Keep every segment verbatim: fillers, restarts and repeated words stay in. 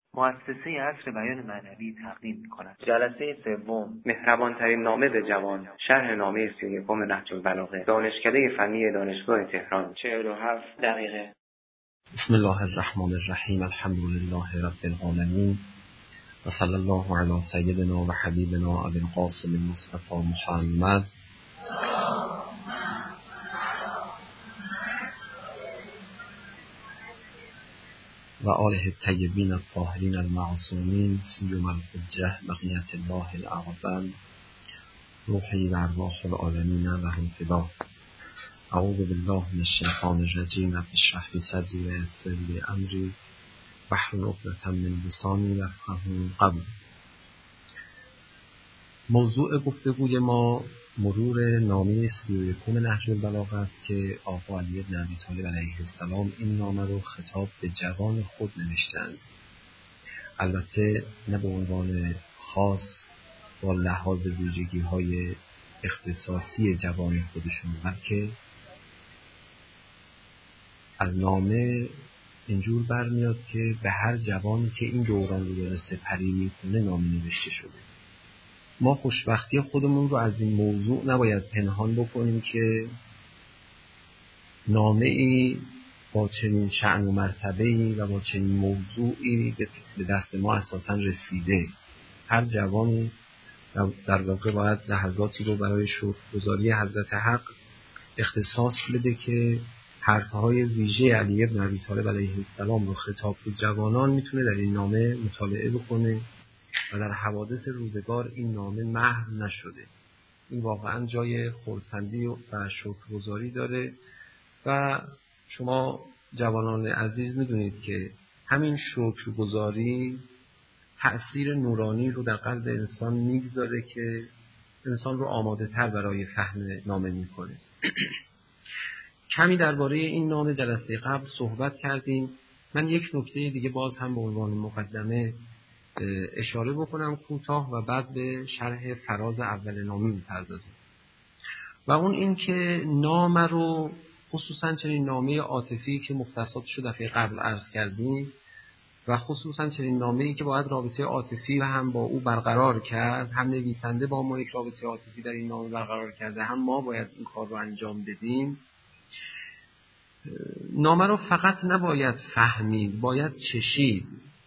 مؤسسه عصر بیان معنوی تقدیم می‌کند. جلسه سوم، مهربان‌ترین نامه به جوان، شرح نامه سی و یکم نهج البلاغه، دانشکده فنی دانشگاه تهران، چهل و هفت دقیقه. بسم الله الرحمن الرحیم. الحمد لله رب العالمین و صلی الله علی سیدنا و حبیبنا ابی القاسم المصطفى محمد و آله الطیبین الطاهرین المعصومین سیما الحجة بقیة الله الاعظم روحی و ارواح العالمین لهم فدا. اعوذ بالله من الشیطان الرجیم. رب اشرح لی صدری و یسر لی امری واحلل عقدة من لسانی یفقهوا قولی. موضوع گفتگوی ما مرور نامه سی و یکم نهج البلاغه است که آقا علی بن ابی طالب علیه السلام این نامه رو خطاب به جوان خود نوشتند. البته نه به عنوان خاص با لحاظ ویژگی های اختصاصی جوان خودشون، بلکه از نامه اینجور برمیاد که به هر جوانی که این دوران رو داره سپری میکنه نامه نوشته شده. ما خوشبختی خودمون رو از این موضوع نباید پنهان بکنیم که نامه ای با چنین شأن و مرتبه‌ای و با چنین موضوعی به دست ما اساساً رسیده. هر جوانی در واقع باید لحظاتی رو برای شکرگزاری حضرت حق اختصاص بده که حرفهای ویژه علی بن ابی طالب علیه السلام رو خطاب به جوانان میتونه در این نامه مطالعه بکنه و در حوادث روزگار این نامه محو نشده. این واقعا جای خرسندی و شکرگزاری داره و شما جوانان عزیز میدونید که همین شکرگزاری تأثیر نورانی رو در قلب انسان میگذاره که انسان رو آماده تر برای فهم نامه میکنه. کمی درباره این نامه جلسه قبل صحبت کردیم. من یک نکته دیگه باز هم به عنوان مقدمه اشاره بکنم کوتاه و بعد به شرح فراز اول نامه می‌پردازیم. و اون این که نامه رو خصوصا چنین نامه عاطفی که مختصاتش رو دفعه قبل عرض کردیم و خصوصا چنین نامه‌ای که باید رابطه عاطفی و هم با او برقرار کرد، هم نویسنده با ما یک رابطه عاطفی در این نامه برقرار کرده، هم ما باید این کار رو انجام بدیم. نامه رو فقط نباید فهمید، باید چشید.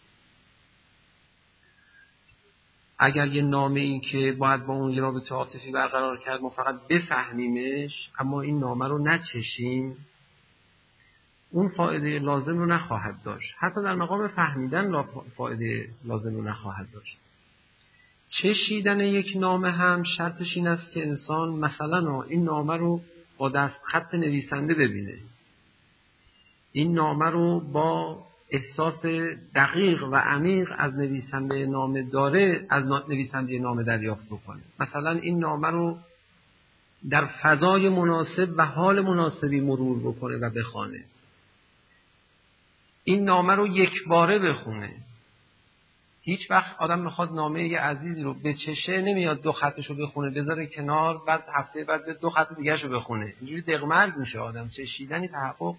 اگر یه نامه‌ای که باید با اون یه رابطه عاطفی برقرار کرد ما فقط بفهمیمش اما این نامه رو نچشیم، اون فایده لازم رو نخواهد داشت. حتی در مقام فهمیدن فایده لازم رو نخواهد داشت. چشیدن یک نامه هم شرطش این است که انسان مثلا این نامه رو با دست خط نویسنده ببینه، این نامه رو با احساس دقیق و عمیق از نویسنده نامه داره از نویسنده نامه دریافت بکنه. مثلا این نامه رو در فضای مناسب و حال مناسبی مرور بکنه و بخونه. این نامه رو یک باره بخونه. هیچ وقت آدم میخواد نامه یه عزیزی رو بچشه نمیاد دو خطش رو بخونه بذاره کنار بعد هفته بعد دو خط دیگه‌شو بخونه. اینجوری دغمرگ میشه آدم. چشیدنی تحقق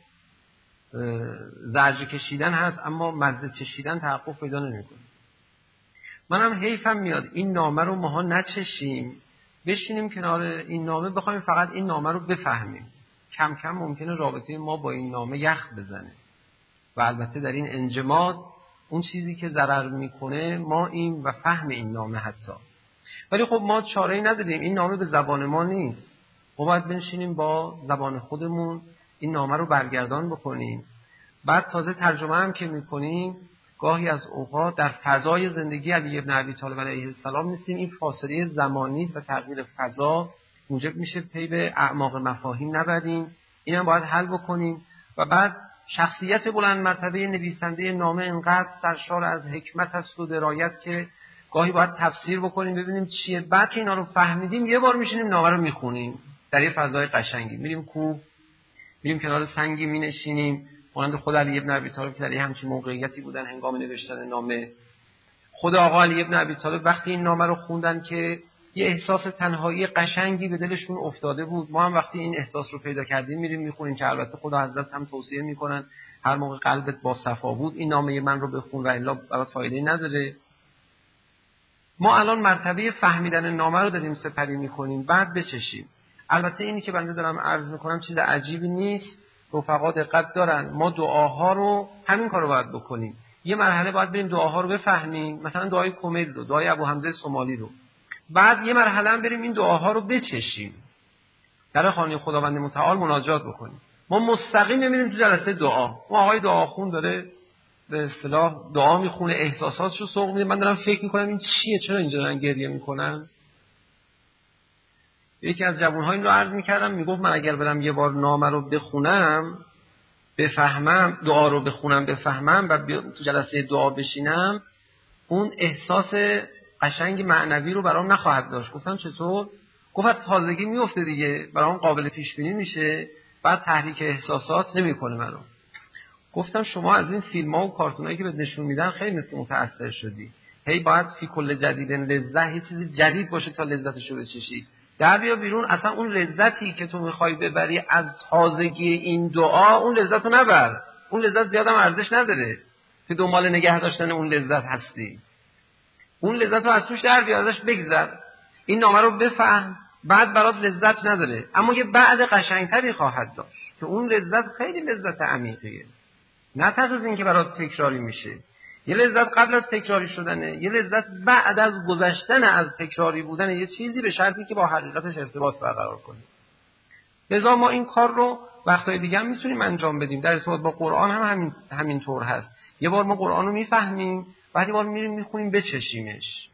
زجر کشیدن هست اما مزه چشیدن تحقق پیدا نمیکنه. منم حیفم میاد این نامه رو ماها نچشیم، بشینیم کنار این نامه بخوایم فقط این نامه رو بفهمیم. کم کم ممکنه رابطه ما با این نامه یخ بزنه و البته در این انجماد اون چیزی که ضرر میکنه ما این و فهم این نامه حتی. ولی خب ما چاره‌ای نداریم، این نامه به زبان ما نیست. ما باید بنشینیم با زبان خودمون این نامه رو برگردان بکنیم. بعد تازه ترجمه هم که میکنیم گاهی از اوقات در فضای زندگی علی بن ابی طالب علیه السلام نیستیم. این فاصله زمانی و تغییر فضا موجب میشه پی به اعماق مفاهیم نبریم. اینم باید حل بکنیم. و بعد شخصیت بلند مرتبه نویسنده نامه اینقدر سرشار از حکمت است و درایت که گاهی باید تفسیر بکنیم ببینیم چیه. بعد که اینا رو فهمیدیم یه بار میشینیم نامه رو میخونیم در یه فضای قشنگی. میریم کوه، میریم کنار سنگی مینشینیم مانند خود علی بن ابی طالب که در همچین موقعیتی بودن هنگام نوشتن نامه. خود آقا علی بن ابی طالب وقتی این نامه رو خوندن که یه احساس تنهایی قشنگی به دلشون افتاده بود. ما هم وقتی این احساس رو پیدا کردیم میریم میخونیم که البته خدا حضرت هم توصیه میکنن هر موقع قلبت با صفا بود این نامه من رو بخون و الا برات فایده نداره. ما الان مرتبه فهمیدن نامه رو داریم سپری میکنیم، بعد بچشیم. البته اینی که بنده دارم عرض میکنم چیز عجیبی نیست، رفقا دقت دارن. ما دعاها رو همین کارو باید بکنیم. یه مرحله باید بریم دعاها رو بفهمیم، مثلا دعای کمیل رو، دعای ابو حمزه سومالی رو. بعد یه مرحله هم بریم این دعاها رو بچشیم، در خانه خداوند متعال مناجات بکنیم. ما مستقیم میریم تو جلسه دعا. ما آقای دعاخون داره به اصطلاح دعا میخونه، احساساتشو سوق میده. من دارم فکر میکنم این چیه، چرا اینجا دارن گریه میکنن. یکی از جوان‌ها این رو عرض میکردم، میگفت من اگر برم یه بار نامه رو بخونم بفهمم، دعا رو بخونم بفهمم و تو جلسه دعا بشینم، اون احساس قشنگ معنوی رو برام نخواهد داشت. گفتم چطور؟ گفت از تازگی میفته دیگه، برام قابل پیش بینی میشه، بعد تحریک احساسات نمیکنه منو. گفتم شما از این فیلم‌ها و کارتونایی که بهت نشون میدن خیلی مثل متأثر شدی. هی باید فی کل جدید لذت، یه چیزی جدید باشه تا لذتش رو بچشی. در بیا بیرون، اصلا اون لذتی که تو میخوای ببری از تازگی این دعا، اون لذت رو نبر. اون لذت زیادم ارزش نداره که دنبال نگه داشتن اون لذت هستی. اون لذت رو از توش در بیار، ازش بگذر. این نامه رو بفهم، بعد برات لذت نداره، اما یه بعد قشنگتری خواهد داشت که اون لذت خیلی لذت عمیقیه. نه ترس از این که برات تکراری میشه. یه لذت قبل از تکراری شدنه، یه لذت بعد از گذشتن از تکراری بودن یه چیزی، به شرطی که با حقیقتش ارتباط برقرار کنیم. لذا ما این کار رو وقتای دیگه هم میتونیم انجام بدیم. در ارتباط با قرآن هم همین همین طور هست. یه بار ما قرآن رو میفهمیم، بعد یه بار میریم میخونیم بچشیمش.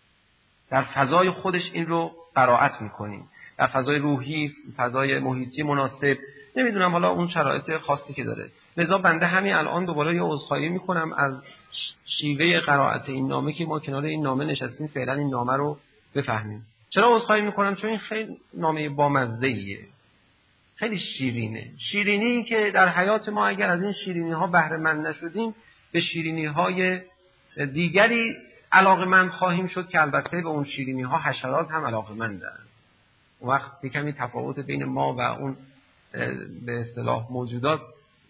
در فضای خودش این رو قرائت میکنیم. در فضای روحی، فضای محیطی مناسب، نمیدونم حالا اون شرایط خاصی که داره. لذا بنده همین الان دوباره یه عذرخواهی میکنم از شیوه قرائت این نامه که ما کنار این نامه نشستیم فعلا این نامه رو بفهمیم. چرا عذرخواهی میکنم؟ چون این خیلی نامه بامزه‌ایه، خیلی شیرینه. شیرینی که در حیات ما اگر از این شیرینی ها بهره مند نشدیم، به شیرینی های دیگری علاقه‌مند خواهیم شد که البته به اون شیرینی ها حشرات هم علاقه‌مندن. اون وقت یک کمی تفاوت بین ما و اون به اصطلاح موجودات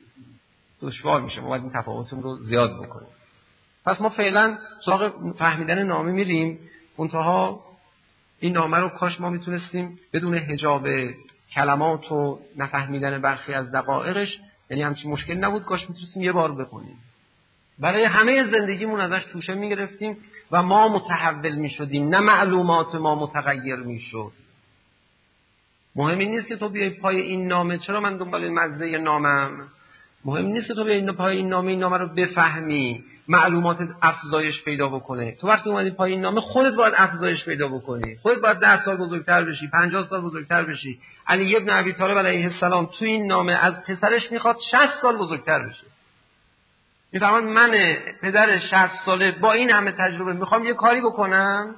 دشوار میشه. ما باید این تفاوت رو زیاد بکنیم. پس ما فعلا سراغ فهمیدن نامه میریم. منتها این نامه رو کاش ما میتونستیم بدون حجاب کلمات و نفهمیدن برخی از دقایقش، یعنی همچین مشکل نبود، کاش میتونستیم یه بار بخونیم. برای همه زندگیمون ازش توشه میگرفتیم و ما متحول میشدیم، نه معلومات ما متغیر میشد. مهم این نیست که تو بیای پای این نامه، چرا من دنبال مزه نامم؟ مهم نیست که تو بیای پای این نامه این نامه رو بفهمی، معلومات افزایش پیدا بکنه. تو وقتی اومدی پای این نامه خودت باید افزایش پیدا بکنی. خودت باید ده سال بزرگتر بشی، پنجاه سال بزرگتر بشی. علی ابن ابی طالب علیه السلام تو این نامه از پسرش میخواد شصت سال بزرگتر بشه. میفهمن من پدر شصت ساله با این همه تجربه میخوام یه کاری بکنم،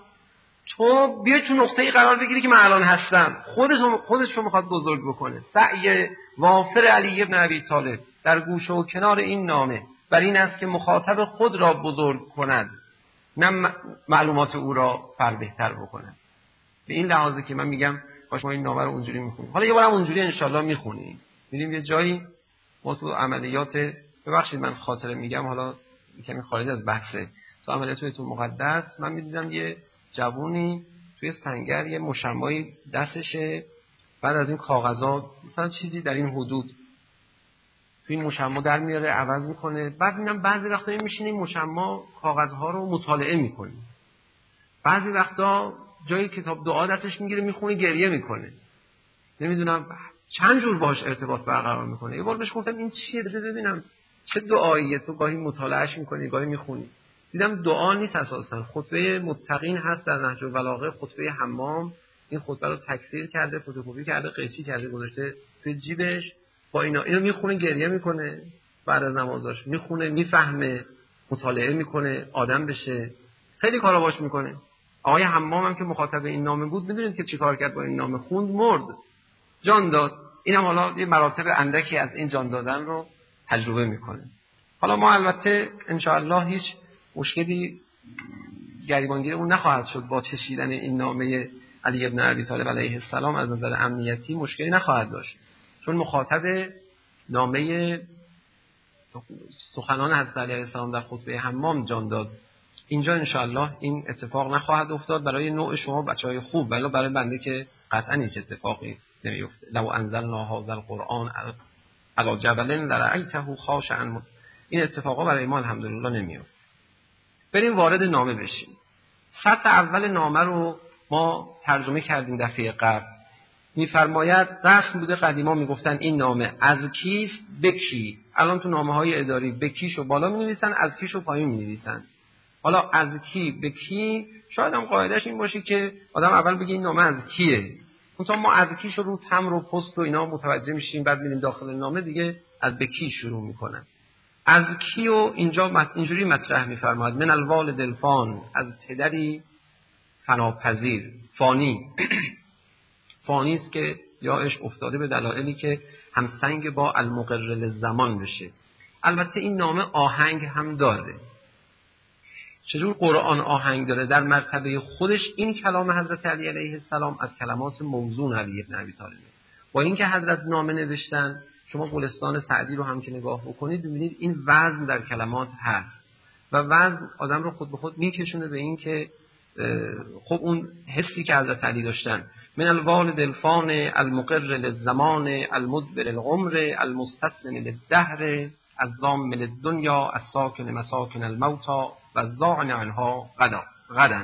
تو بیا تو نقطه‌ای قرار بگیری که من الان هستم. خودش خودش رو میخواد بزرگ بکنه. سعی وافر علی ابن ابی طالب در گوشه و کنار این نامه بر این است که مخاطب خود را بزرگ کند، نه معلومات او را فر بهتر بکند. به این لحاظه که من میگم کاش ما این نامه رو اونجوری میخونیم. حالا یه بارم اونجوری انشالله میخونیم. میریم یه جایی ما تو عملیات، ببخشید من خاطره میگم، حالا کمی خارج از بحثه، تو عملیات بیت المقدس من میدیدم یه جوونی توی سنگر یه مشمعی دستشه، بعد از این کاغذا مثلا چیزی در این حدود توی این مشمع در میاره عوض میکنه. بعد میبینم بعضی وقتا میشینیم مشمع کاغذها رو مطالعه میکنیم، بعضی وقتا جای کتاب دعا دستش میگیره میخونه گریه میکنه، نمیدونم چند جور باهاش ارتباط برقرار میکنه. یه بار بهش گفتم این چیه، بده ببینم چه دعاییه، تو گاهی مطالعهش میکنی گاهی میخونی. دیدم دعا نیست اساسا، خطبه متقین هست در نهج البلاغه، خطبه حمام. این خطبه رو تکثیر کرده، فتوکپی کرده، قیچی کرده، گذاشته توی جیبش. با اینا اینو میخونه گریه میکنه، بعد از نمازاش میخونه میفهمه، مطالعه میکنه آدم بشه، خیلی کارا باش میکنه. آقای حمام هم که مخاطب این نامه بود، میدونید که چیکار کرد با این نامه؟ خوند مرد، جان داد. اینم حالا یه مراتب اندکی از این جان دادن رو تجربه میکنه. حالا ما البته ان شاء الله هیچ مشکلی گریبانگیر اون نخواهد شد با چشیدن این نامه علی ابن ابی طالب علیه السلام، از نظر امنیتی مشکلی نخواهد داشت، چون مخاطب نامه سخنان حضرت علی علیه السلام در خطبه حمام جان داد. اینجا انشاءالله این اتفاق نخواهد افتاد برای نوع شما بچهای خوب، ولی برای بنده که قطعا هیچ اتفاقی نمیفته. لو انزلنا هذا القرآن علی جبل لرأیته خاشعا، این اتفاقا برای ما الحمدلله نمیفته. بریم وارد نامه بشیم. سطر اول نامه رو ما ترجمه کردیم دفعه قبل. میفرماید رسم بوده قدیما میگفتن این نامه از کیست به کی. الان تو نامه های اداری به کیشو بالا مینویسن، از کیشو پایین مینویسن. حالا از کی به کی شاید هم قاعدش این باشه که آدم اول بگه این نامه از کیه، اونطور ما از کیشو رو تم رو پست و اینا متوجه میشیم، بعد میریم داخل نامه دیگه از به کی شروع میکنن. از کی و اینجا اینجوری مطرح میفرماید من الوالد الفان، از پدری فناپذیر، فانی فانی است که یاش افتاده به دلایلی که همسنگ با المقر زمان بشه. البته این نامه آهنگ هم داره. چجور قرآن آهنگ داره؟ در مرتبه خودش این کلام حضرت علی علیه السلام از کلمات موزون علی ابن ابی طالب. با اینکه حضرت نامه نوشتن، شما گلستان سعدی رو هم که نگاه بکنید ببینید این وزن در کلمات هست و وزن آدم رو خود به خود میکشونه به این که خب اون حسی که حضرت علی داشتن، من الوالد الفان المقر للزمان المدبر العمر المستسلم للدهر الزام للدنیا الساکن مساکن الموتا و الزاعن عنها غدا غدا.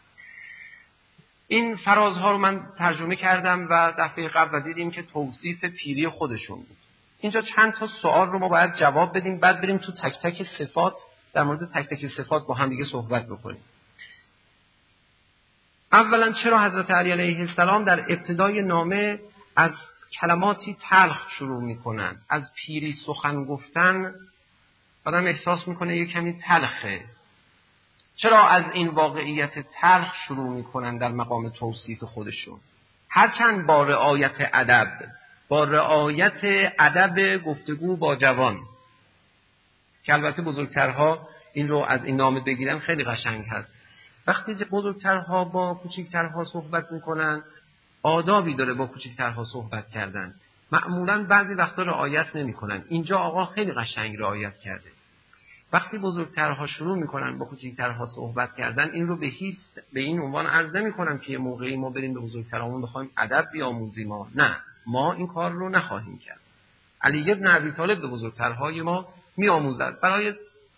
این فرازها رو من ترجمه کردم و دفعه قبل دیدیم که توصیف پیری خودشون بود. اینجا چند تا سوال رو ما باید جواب بدیم، بعد بریم تو تک تک صفات، در مورد تک تک صفات با هم دیگه صحبت بکنیم. اولا چرا حضرت علی علیه السلام در ابتدای نامه از کلماتی تلخ شروع میکنن؟ از پیری سخن گفتن آدم احساس میکنه یه کمی تلخه. چرا از این واقعیت تلخ شروع میکنن در مقام توصیف خودشون؟ هرچند با رعایت ادب، با رعایت ادب گفتگو با جوان، که البته بزرگترها این رو از این نامه بگیرن خیلی قشنگ هست. وقتی بزرگترها با کوچکترها صحبت میکنن آدابی داره با کوچکترها صحبت کردن. معمولاً بعضی وقتا رعایت نمیکنن. اینجا آقا خیلی قشنگ رعایت کرده. وقتی بزرگترها شروع میکنن با کوچکترها صحبت کردن، این رو به هیچ به این عنوان عرض نمیکنم که یه موقعی ما بریم به بزرگترامون بخوایم ادب بیاموزیم. ما نه، ما این کار رو نخواهیم کرد. علی ابن ابی طالب به بزرگترهای ما میآموزد برای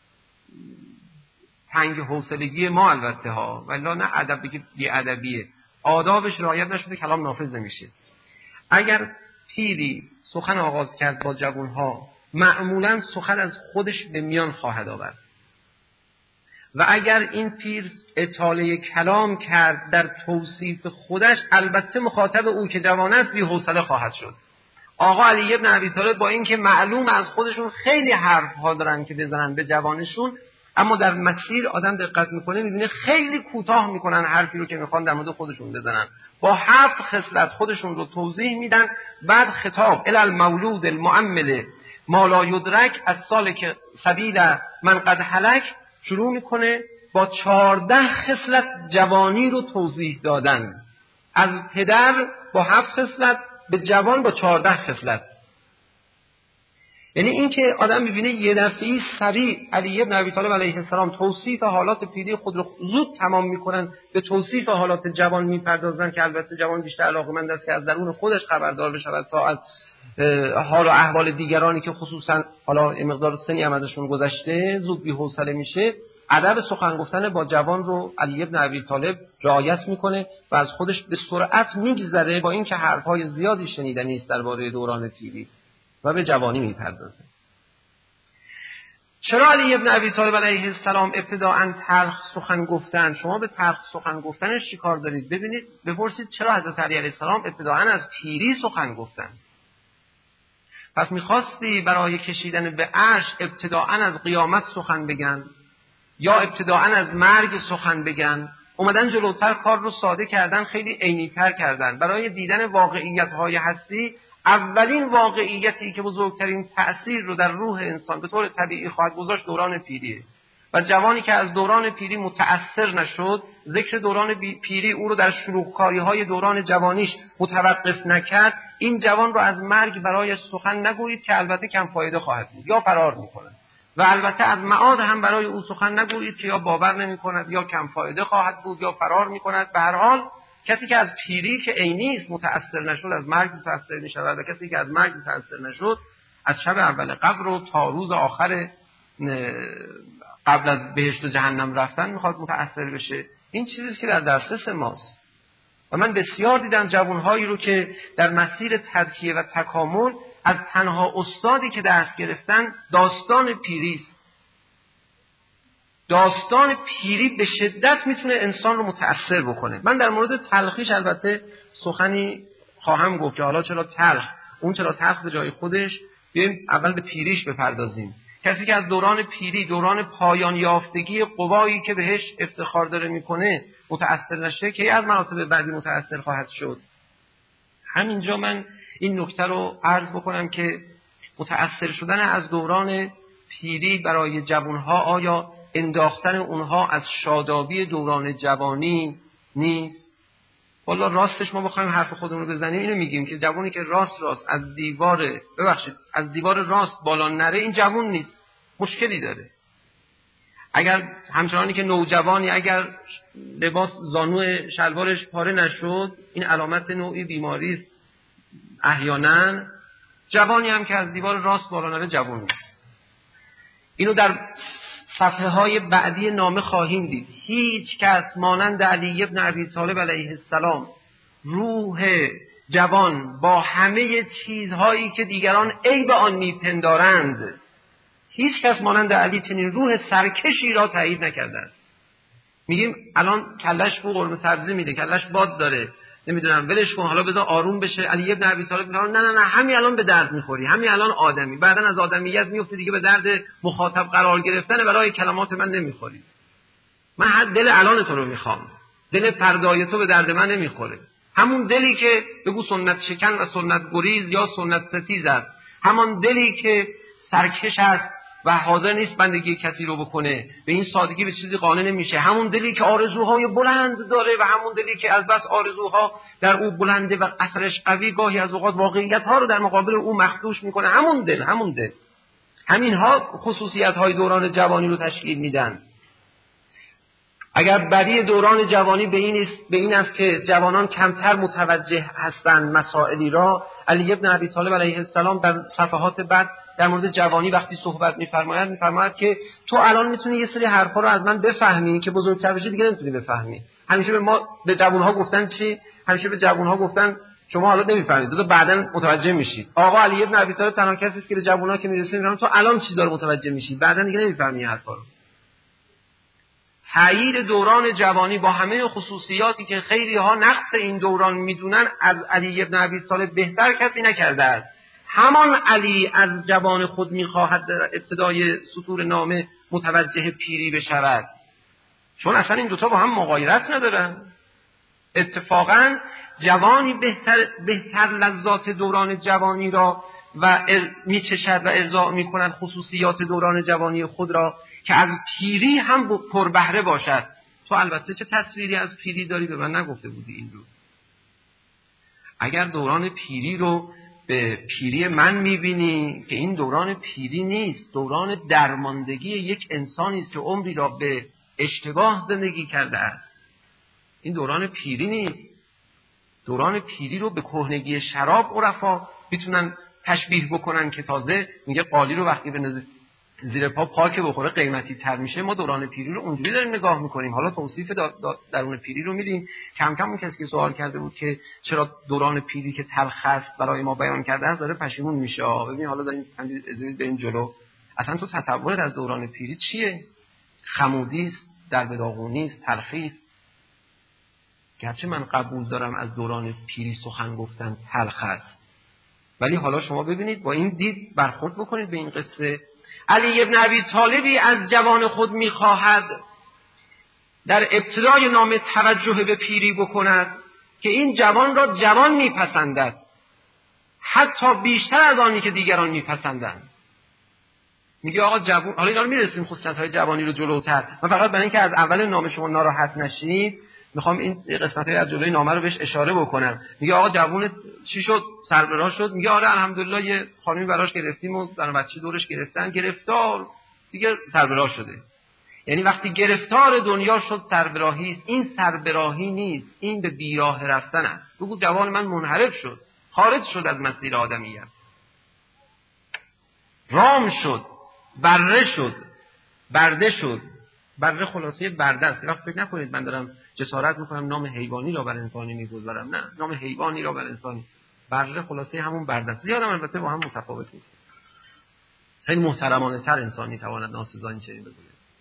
تنگ حوصلگی ما البته ها، ولی نه ادب بگید بی ادبیه. آدابش رعایت نشده کلام نافذ نمیشه. اگر پیری سخن آغاز کرد با جوانها، معمولاً سخن از خودش به میان خواهد آورد و اگر این پیر اطاله کلام کرد در توصیف خودش، البته مخاطب او که جوان است بی حوصله خواهد شد. آقا علی ابن ابی طالب با اینکه معلوم از خودشون خیلی حرف ها دارن که بزنن به جوانشون، اما در مسیر آدم دقت میکنه میبینه خیلی کوتاه میکنن حرفی رو که میخوان در مورد خودشون بزنن. با هفت خصلت خودشون رو توضیح میدن. بعد خطاب الی المولود المؤمل ما لا یدرک از سال که سبیل من قد هلک شروع میکنه با چهارده خصلت جوانی رو توضیح دادن. از پدر با هفت خصلت به جوان با چهارده خصلت. یعنی این که آدم می‌بینه یه دفعه‌ای سریع علی ابن ابی طالب علیه السلام توصیف حالات پیری خود رو زود تمام میکنن، به توصیف حالات جوان میپردازن که البته جوان بیشتر علاقه‌مند است که از درون خودش خبردار بشه تا از حال و احوال دیگرانی که خصوصا حالا مقدار سنی هم ازشون گذشته زود بی‌حوصله میشه. ادب سخن گفتن با جوان رو علی ابن ابی طالب رعایت میکنه و از خودش به سرعت میگذره، با اینکه حرف‌های زیادی شنیدنی است درباره دوران پیری و به جوانی میپردازه. چرا علی ابن ابی طالب علیه السلام ابتداءً تلخ سخن گفتن؟ شما به تلخ سخن گفتنش چی کار دارید؟ ببینید، بپرسید چرا حضرت علی علیه السلام ابتداءً از پیری سخن گفتن؟ پس میخواستی برای کشیدن به عرش ابتداءً از قیامت سخن بگن یا ابتداءً از مرگ سخن بگن؟ اومدن جلوتر کار رو ساده کردن، خیلی عینی‌تر کردن. برای دیدن واقعیت‌های هستی، اولین واقعیتی که بزرگترین تأثیر رو در روح انسان به طور طبیعی خواهد گذاشت دوران پیریه و جوانی که از دوران پیری متأثر نشد، ذکر دوران پیری او رو در شلوغکاری‌های دوران جوانیش متوقف نکرد، این جوان رو از مرگ برایش سخن نگویید که البته کم فایده خواهد بود، یا فرار میکنه. و البته از معاد هم برای او سخن نگویید که یا باور نمیکند یا کم فایده خواهد بود یا فرار میکند. به هر حال کسی که از پیری که عینی است متأثر نشد از مرگ متأثر میشود، و کسی که از مرگ متأثر نشد از شب اول قبر و تا روز آخر قبل از بهشت و جهنم رفتن میخواد متأثر بشه. این چیزیست که در دسترس ماست. و من بسیار دیدم جوانهایی رو که در مسیر تزکیه و تکامل از تنها استادی که دست گرفتن داستان پیری است. داستان پیری به شدت میتونه انسان رو متأثر بکنه. من در مورد تلخیش البته سخنی خواهم گفت که حالا چرا تلخ، اون چرا تلخ به جای خودش. بیایم اول به پیریش بپردازیم. کسی که از دوران پیری، دوران پایان یافتگی قوایی که بهش افتخار داره میکنه متأثر نشه که از مراتب بعدی متأثر خواهد شد. همینجا من این نکته رو عرض بکنم که متأثر شدن از دوران پیری برای جوانها آیا انداختن اونها از شادابی دوران جوانی نیست؟ والا راستش ما بخوایم حرف خودمون رو بزنیم اینو میگیم که جوانی که راست راست از دیوار ببخشید از دیوار راست بالا نره این جوان نیست، مشکلی داره. اگر همچنانی که نوجوانی اگر لباس زانو شلوارش پاره نشد این علامت نوعی بیماری است احیانا. جوانی هم که از دیوار راست بالا نره جوان نیست. اینو در صفحه های بعدی نامه خواهیم دید. هیچ کس مانند علی ابن ابی طالب علیه السلام روح جوان با همه چیزهایی که دیگران عیب آن میپندارند، هیچ کس مانند علی چنین روح سرکشی را تایید نکرده است. میگیم الان کلش بو قرمه سبزی میده، کلش باد داره، نمیدونم ولش کن حالا بذار آروم بشه. علی ابن ابی طالب میگه نه نه نه همین الان به درد میخوری، همین الان آدمی، بعدن از آدمیت میفته دیگه به درد مخاطب قرار گرفتن برای کلمات من نمیخوری. من هر دل الان تو رو میخوام، دل فردای تو به درد من نمیخوره. همون دلی که بگو سنت شکن و سنت گریز یا سنت ستیز است، همان دلی که سرکش است و حاضر نیست بندگی کسی رو بکنه، به این سادگی به چیزی قانع نمیشه، همون دلی که آرزوهای بلند داره و همون دلی که از بس آرزوها در او بلنده و قصرش قوی گاهی از اوقات واقعیت‌ها رو در مقابل او مخدوش میکنه. همون دل همون دل همینها خصوصیت‌های دوران جوانی رو تشکیل میدن. اگر بدی دوران جوانی به این است به این است که جوانان کمتر متوجه هستند مسائلی را، علی ابن ابی طالب علیه السلام در صفحات بعد در مورد جوانی وقتی صحبت می‌فرماید می‌فرماید که تو الان می‌تونی یه سری حرفا رو از من بفهمی که بزرگتر بشی دیگه نمی‌تونی بفهمی. همیشه به ما به جوان‌ها گفتن چی؟ همیشه به جوان‌ها گفتن شما حالا نمی‌فهمید، بذار بعداً متوجه میشید. آقا علی ابن ابی طالب تنها کسی است که به جوان‌ها که می‌رسه میگه تو الان چیزا رو متوجه میشی، بعداً دیگه نمی‌فهمی حرفا رو. تایید دوران جوانی با همه خصوصیاتی که خیلی ها نقص این دوران میدونن از علی ابن ابی طالب بهتر کسی نکرده است. همان علی از جوان خود میخواهد در ابتدای سطور نامه متوجه پیری بشود، چون اصلا این دوتا با هم مغایرت ندارن. اتفاقا جوانی بهتر بهتر لذات دوران جوانی را و میچشد و ارضا میکند خصوصیات دوران جوانی خود را که از پیری هم پربهره باشد. تو البته چه تصویری از پیری داری به من نگفته بودی این رو. اگر دوران پیری رو به پیری من میبینی که این دوران پیری نیست، دوران درماندگی یک انسانی است که عمری را به اشتباه زندگی کرده است. این دوران پیری نیست. دوران پیری رو به کهنگی شراب عرفا میتونن تشبیه بکنن که تازه میگه قالی رو وقتی به زیر پا پاک بخوره قیمتی تر میشه. ما دوران پیری رو اونجوری داریم نگاه میکنیم. حالا توصیف درون پیری رو میدیم. کم کم اون کسی که سوال کرده بود که چرا دوران پیری که تلخ است برای ما بیان کرده است داره پشیمون میشه. ببین حالا داریم ازید بریم جلو. اصلا تو تصورت از دوران پیری چیه؟ خمودی است، در بداغونی است، تلخی است. گرچه من قبول دارم از دوران پیری سخن گفتن تلخ است، ولی حالا شما ببینید با این دید برخورد بکنید به این قصه. علی ابن ابی طالبی از جوان خود میخواهد در ابتدای نامه توجه به پیری بکند که این جوان را جوان میپسندد، حتی بیشتر از آنی که دیگران میپسندند. میگه آقا جوان، حالا اینا رو میرسیم خصوصیت‌های جوانی رو جلوتر. من فقط برای اینکه از اول نامه شما ناراحت نشید میخوام این قسمت‌های از جلوی نامه رو بهش اشاره بکنم. میگه آقا جوونت چی شد؟ سر به راه شد؟ میگه آره الحمدلله یه خانمی براش گرفتیم و زن و بچه دورش گرفتن، گرفتار دیگه سر به راه شده. یعنی وقتی گرفتار دنیا شد سربراهی، این سربراهی نیست، این به بیراه رفتن است. بگو جوان من منحرف شد، خارج شد از مسیر آدمیت، رام شد، بره شد، برده شد. بره خلاصه برده است. وقت فکر نکنید من دارم جسارت میکنم نام حیوانی را بر انسانی میگذارم، نه، نام حیوانی را بر انسانی. بره خلاصه همون برده است. زیادم البته با هم متفاوت نیست. خیلی محترمانه تر انسان میتواند ناسزا چنین بگوید.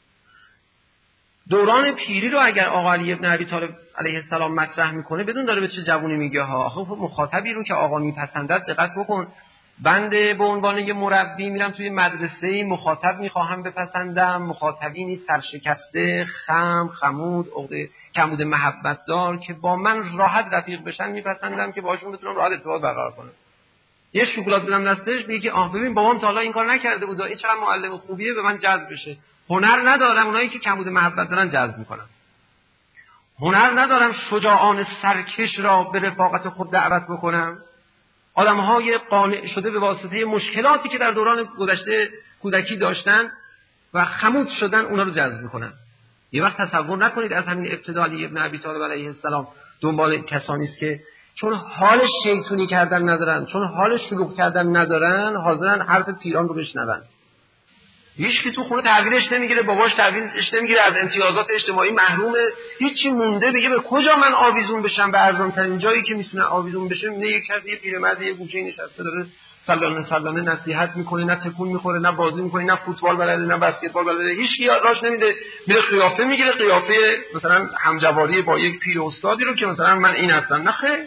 دوران پیری رو اگر آقا علی ابن ابی طالب علیه السلام مطرح میکنه بدون داره به چه جوونی میگه ها. خب مخاطبی رو که آقا میپسندد دقت بکن. بنده به عنوان یه مربی میرم توی مدرسه، مخاطب میخواهم بپسندم، مخاطبی نیست سرشکسته، خم، خمود، عقده کمبود محبت دار که با من راحت رفیق بشن میپسندم که باهاشون بتونم راحت ارتباط برقرار کنم. یه شکلات بدم دستش بگه که آه ببین بابام تا حالا این کار نکرده بود، این چقدر معلم خوبیه، به من جذب بشه. هنر ندارم اونایی که کمبود محبت دارن جذب میکنم. هنر ندارم شجاعان سرکش را به رفاقت خود دعوت بکنم. آدم‌های قانع شده به واسطه مشکلاتی که در دوران گذشته کودکی داشتن و خمود شدن اونا رو جذب میکنن. یه وقت تصور نکنید از همین ابتدا علی ابن ابی طالب علیه السلام دنبال کسانی است که چون حال شیطونی کردن ندارن، چون حال شلوغ کردن ندارن، حاضرن حرف پیران رو بشنون. هیچ کی تو خونه تحویلش نمیگیره، باباش تحویلش نمیگیره، از امتیازات اجتماعی محرومه، هیچی مونده بگه به کجا من آویزون بشم، به ارزان‌ترین جایی که میتونه آویزون بشه. نه یک کسی یه پیرمرد یه گوشه نشسته داره سلانه سلانه نصیحت میکنه، نه تکون میخوره، نه بازی میکنه، نه فوتبال بلده، نه بسکتبال بلده، هیچ کی راش نمیده، میره قیافه میگیره، قیافه مثلا همجواری با یک پیر استادی رو که مثلا من این هستم. نه خیر.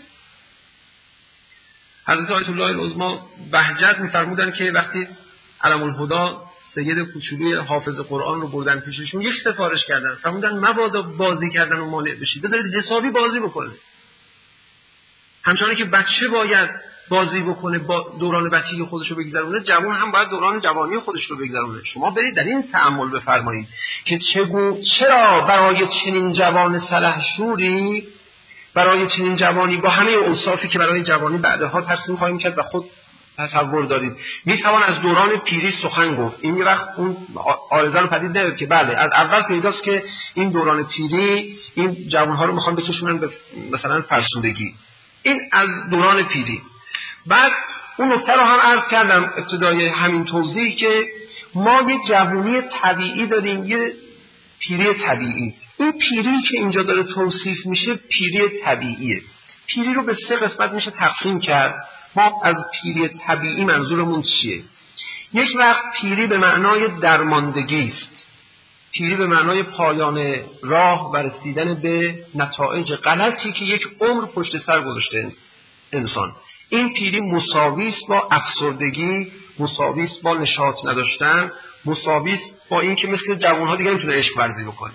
حضرت آیت الله العظمی بهجت میفرمودن که وقتی علم الهدی سید کوچولوی حافظ قرآن رو بردن پیششون یک سفارش کردن، فرمودن مبادا بازی کردن و مانع بشید، بذارید حسابی بازی بکنه. همچنانه که بچه باید بازی بکنه، با دوران بچگی خودش رو بگذرونه، جوان هم باید دوران جوانی خودش رو بگذرونه. شما برید در این تأمل بفرمایید که چگونه چرا برای چنین جوان سلحشوری، برای چنین جوانی با همه اوصافی که برای جوانی بعدها ترسیم خواهیم کرد و خود تصور دارید، میتوان از دوران پیری سخن گفت. این یه وقت اون عارضه رو پدید نیاد که بله از اول پیداست که این دوران پیری این جوانها رو میخوان بکشونن به مثلا فرسودگی. این از دوران پیری. بعد اون نکته رو هم عرض کردم ابتدای همین توضیح که ما یه جوانی طبیعی داریم، یه پیری طبیعی. این پیری که اینجا داره توصیف میشه پیری طبیعیه. پیری رو به سه قسمت میشه تقسیم کرد. ما از پیری طبیعی منظورمون چیه؟ یک وقت پیری به معنای درماندگی است، پیری به معنای پایان راه و رسیدن به نتایج غلطی که یک عمر پشت سر گذاشته انسان. این پیری مساوی است با افسردگی، مساوی است با نشاط نداشتن، مساوی است با این که مثل جوان‌ها دیگه نمیتونه عشق ورزی بکنه،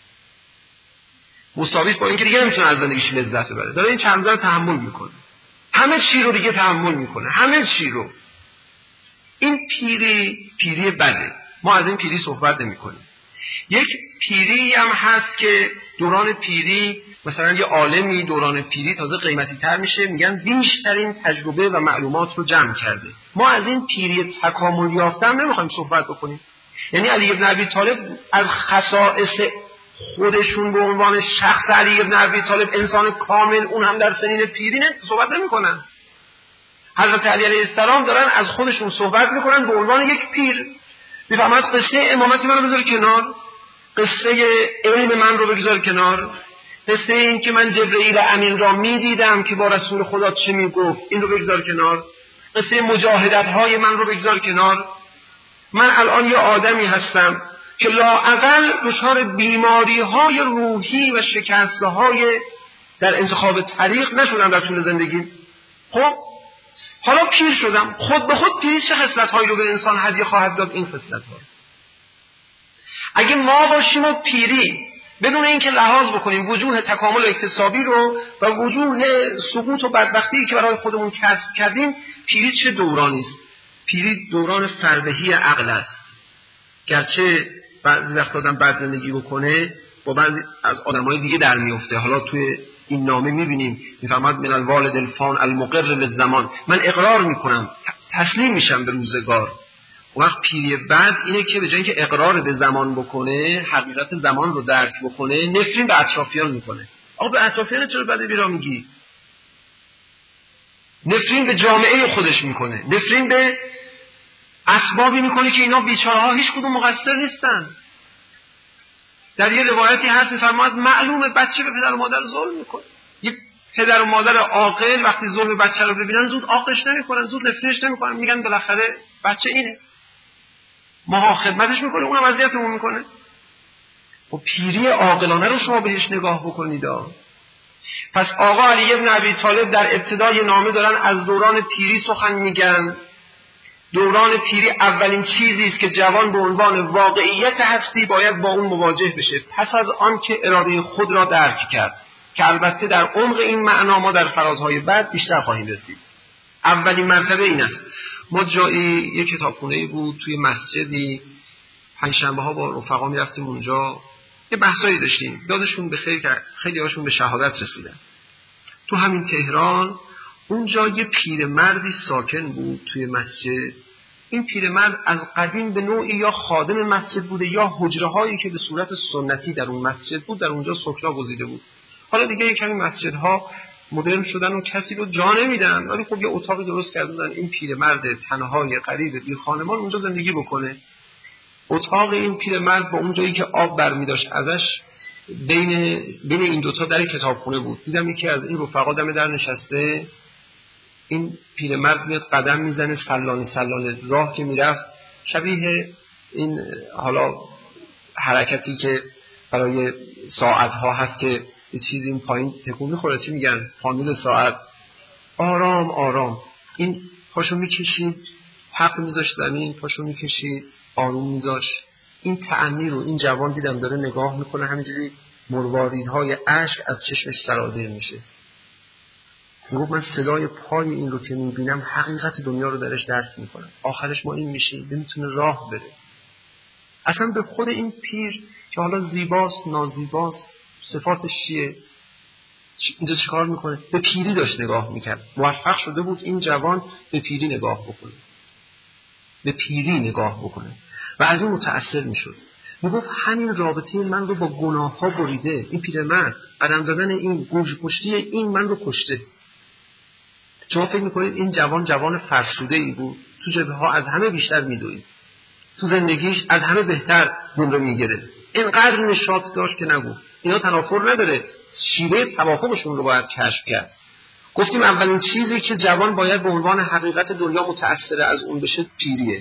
مساوی است با این که دیگه نمیتونه از زندگیش لذت ببره. داره این چند روزا تحمل میکنه، همه چی رو دیگه تحمل میکنه، همه چی رو. این پیری پیری بده، ما از این پیری صحبت نمی کنیم. یک پیری هم هست که دوران پیری مثلا یه عالمی دوران پیری تازه قیمتی تر میشه، میگن بیشترین تجربه و معلومات رو جمع کرده. ما از این پیری تکامل یافته هم نمیخوایم صحبت بکنیم. یعنی علی ابن ابی طالب از خصائص خودشون به عنوان شخص علی ابن ابی طالب انسان کامل، اون هم در سنین پیری نه صحبت نمیکنن. حضرت علی علیه السلام دارن از خودشون صحبت میکنن به عنوان یک پیر. میفهمد قصه امامتی من رو بذار کنار، قصه علم من رو بگذار کنار، قصه این که من جبرئیل امین را میدیدم که با رسول خدا چه میگفت این رو بگذار کنار، قصه مجاهدت های من رو بگذار کنار. من الان یه آدمی هستم که لااقل دچار بیماری های روحی و شکسته های در انتخاب طریق نشدم در طول زندگی. خب حالا پیر شدم، خود به خود پیر چه خصلت هایی رو به انسان هدیه خواهد داد؟ این خصلت ها. اگه ما باشیم و پیری بدون اینکه لحاظ بکنیم وجوه تکامل اکتسابی رو و وجوه سقوط و بدبختی که برای خودمون کسب کردیم، پیری چه دورانی است؟ پیری دوران فربهی عقل است. گرچه بعضی وقتا آدم بد زندگی بکنه با بعضی از آدمای دیگه در میفته. حالا توی این نامه میبینیم میفرماد من الوالد الفان المقر بالزمان، من اقرار میکنم، تسلیم میشم به روزگار. اون وقت پیری بعد اینه که به جای اینکه اقرار به زمان بکنه، حقیقت زمان رو درک بکنه، نفرین به اطرافیان میکنه. آقا به اطرافیان چرا بده بیرا میگی؟ نفرین به جامعه خودش میکنه، نفرین به اسبابی میکنه که اینا بیچاره‌ها هیچ کدوم مقصر نیستن. در یه روایتی هست میفرماد معلومه بچه به پدر و مادر ظلم میکنه. یه پدر و مادر عاقل وقتی ظلم بچه رو ببینن زود عاقش نمیکنن، زود نفرینش نمیکنن، میگن بالاخره بچه اینه، ما خدمتش میکنه، اونم اذیتمون میکنه. و پیری عاقلانه رو شما بهش نگاه بکنید. پس آقا علی ابن ابی طالب در ابتدای نامه دارن از دوران پیری سخن میگن. دوران پیری اولین چیزی است که جوان به عنوان واقعیت هستی باید با اون مواجه بشه، پس از آن که اراده خود را درک کرد، که البته در عمق این معنا ما در فرازهای بعد بیشتر خواهیم رسید. اولین مرتبه این است. ما جایی یک کتابخونه‌ای بود توی مسجدی، پنجشنبه ها با رفقا میرفتیم اونجا یه بحثایی داشتیم، یادشون بخیر که خیلی هاشون به شهادت رسیدن. تو همین تهران اونجا یه پیرمردی ساکن بود توی مسجد. این پیرمرد از قدیم به نوعی یا خادم مسجد بوده یا حجره هایی که به صورت سنتی در اون مسجد بود در اونجا سکنا گزیده بود. حالا دیگه کمی مسجدها مدرن شدن و کسی رو جا نمیدن، ولی خب یه اتاقی درست کردن این پیرمرد تنهای غریب بی خانمان اونجا زندگی بکنه. اتاق این پیرمرد با اون جایی که آب برمی داشت ازش بین بین این دوتا در کتابخونه بود. دیدم یکی از این رفقا دم در نشسته، این پیرمرد میاد قدم میزنه سلانه سلانه، راه که میرفت شبیه این حالا حرکتی که برای ساعتها هست که یه چیزی این پایین تکون میخوره، چی میگن پاندول ساعت، آرام آرام این پاشو میکشید، حق میذاشت زمین، پاشو میکشید، آروم میذاشت. این تأنی رو این جوان دیدم داره نگاه میکنه، همینجوری مرواریدهای اشک از چشمش سرازیر میشه. میگفت من صدای پای این رو که میبینم حقیقت دنیا رو درش درک میکنم، آخرش ما این میشیم نمیتونه راه بره. اصلا به خود این پیر که حالا زیباست نازیباست صفاتش چیه، اینجا چیکار میکنه، به پیری داشت نگاه میکرد. موفق شده بود این جوان به پیری نگاه بکنه، به پیری نگاه بکنه و از این متأثر میشد. میگفت همین رابطه من رو با گناه ها بریده. این پیرمرد قدم زدن این گوش پشتی این من رو کشته. شما فکر میکنید این جوان جوان فرسوده ای بود، تو جبهه ها از همه بیشتر میدوید، تو زندگیش از همه بهتر گم رو میگرفت، اینقدر نشاط داشت که نگو. اینا تنافر نداره، شیوه توافقشون رو باید کشف کرد. گفتیم اولین چیزی که جوان باید به عنوان حقیقت دنیا متأثر از اون بشه پیریه.